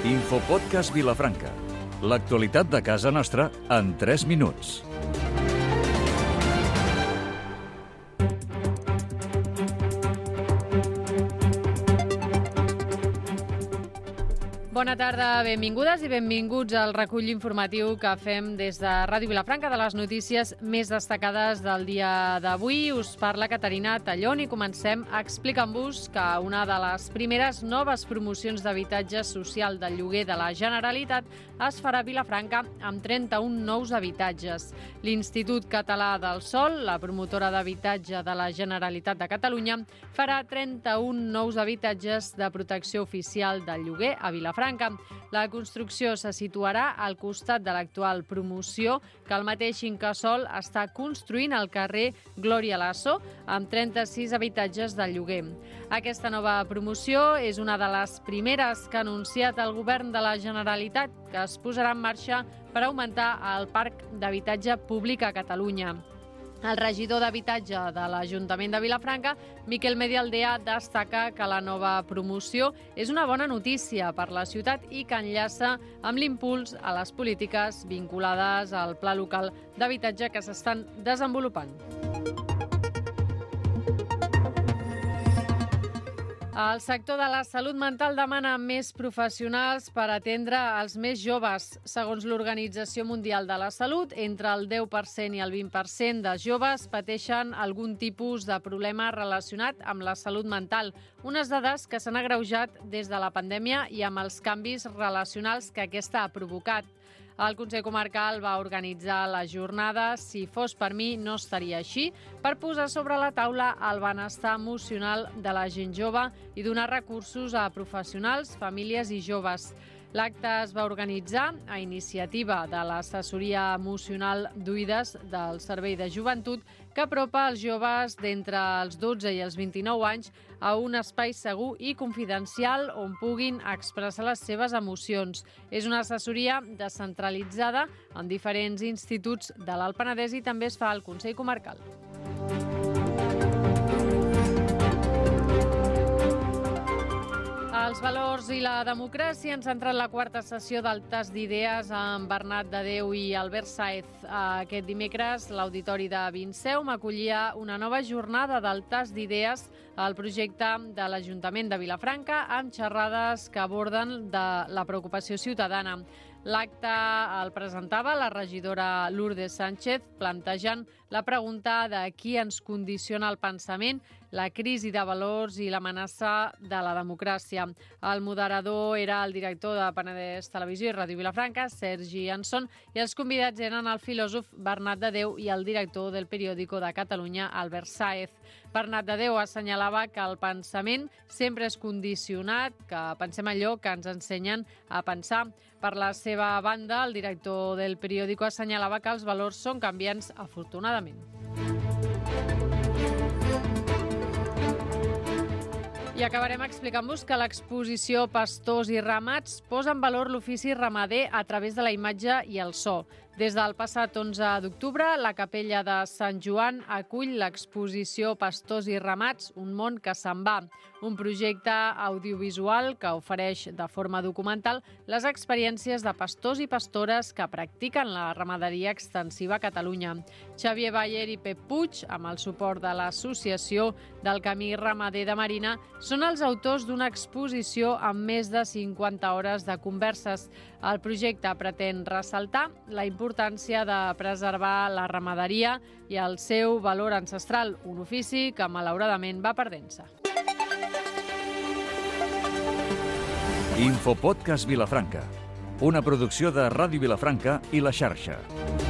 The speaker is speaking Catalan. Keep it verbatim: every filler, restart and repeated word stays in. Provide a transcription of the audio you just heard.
Infopodcast Vilafranca. L'actualitat de casa nostra en tres minuts. Bona tarda, benvingudes i benvinguts al recull informatiu que fem des de Ràdio Vilafranca de les notícies més destacades del dia d'avui. Us parla Caterina Tallón i comencem explicant-vos que una de les primeres noves promocions d'habitatge social del lloguer de la Generalitat es farà a Vilafranca amb trenta-un nous habitatges. L'Institut Català del Sòl, la promotora d'habitatge de la Generalitat de Catalunya, farà trenta-un nous habitatges de protecció oficial del lloguer a Vilafranca. La construcció se situarà al costat de l'actual promoció que el mateix Incasòl està construint al carrer Glòria Lasso amb trenta-sis habitatges de lloguer. Aquesta nova promoció és una de les primeres que ha anunciat el govern de la Generalitat, que es posarà en marxa per augmentar el parc d'habitatge públic a Catalunya. El regidor d'Habitatge de l'Ajuntament de Vilafranca, Miquel Medialdea, destaca que la nova promoció és una bona notícia per la ciutat i que enllaça amb l'impuls a les polítiques vinculades al Pla Local d'Habitatge que s'estan desenvolupant. El sector de la salut mental demana més professionals per atendre els més joves. Segons l'Organització Mundial de la Salut, entre el deu per cent i el vint per cent de joves pateixen algun tipus de problema relacionat amb la salut mental, unes dades que s'han agreujat des de la pandèmia i amb els canvis relacionals que aquesta ha provocat. El Consell Comarcal va organitzar la jornada Si fos per mi no estaria així, per posar sobre la taula el benestar emocional de la gent jove i donar recursos a professionals, famílies i joves. L'acte es va organitzar a iniciativa de l'assessoria emocional d'Uides del Servei de Joventut, que apropa els joves d'entre els dotze i els vint-i-nou anys a un espai segur i confidencial on puguin expressar les seves emocions. És una assessoria descentralitzada en diferents instituts de l'Alt Penedès i també es fa al Consell Comarcal. Els valors i la democràcia han centrat la quarta sessió del tast d'idees amb Bernat de Déu i Albert Sáez. Aquest dimecres, l'Auditori de Vinceum acollia una nova jornada del tast d'idees al projecte de l'Ajuntament de Vilafranca amb xerrades que aborden de la preocupació ciutadana. L'acte el presentava la regidora Lourdes Sánchez, plantejant la pregunta de qui ens condiciona el pensament, la crisi de valors i l'amenaça de la democràcia. El moderador era el director de Penedès Televisió i Ràdio Vilafranca, Sergi Anson, i els convidats eren el filòsof Bernat de Déu i el director del Periódico de Catalunya, Albert Sáez. Bernat de Déu assenyalava que el pensament sempre és condicionat, que pensem allò que ens ensenyen a pensar. Per la seva banda, el director del Periódico assenyalava que els valors són canviants, afortunadament. I acabarem explicant-vos que l'exposició Pastors i Ramats posa en valor l'ofici ramader a través de la imatge i el so. Des del passat onze d'octubre, la capella de Sant Joan acull l'exposició Pastors i Ramats, un món que se'n va, un projecte audiovisual que ofereix de forma documental les experiències de pastors i pastores que practiquen la ramaderia extensiva a Catalunya. Xavier Bayer i Pep Puig, amb el suport de l'Associació del Camí Ramader de Marina, són els autors d'una exposició amb més de cinquanta hores de converses. El projecte pretén ressaltar la importància de preservar la ramaderia i el seu valor ancestral, un ofici que malauradament va perdent-se. Infopodcast Vilafranca, una producció de Ràdio Vilafranca i La Xarxa.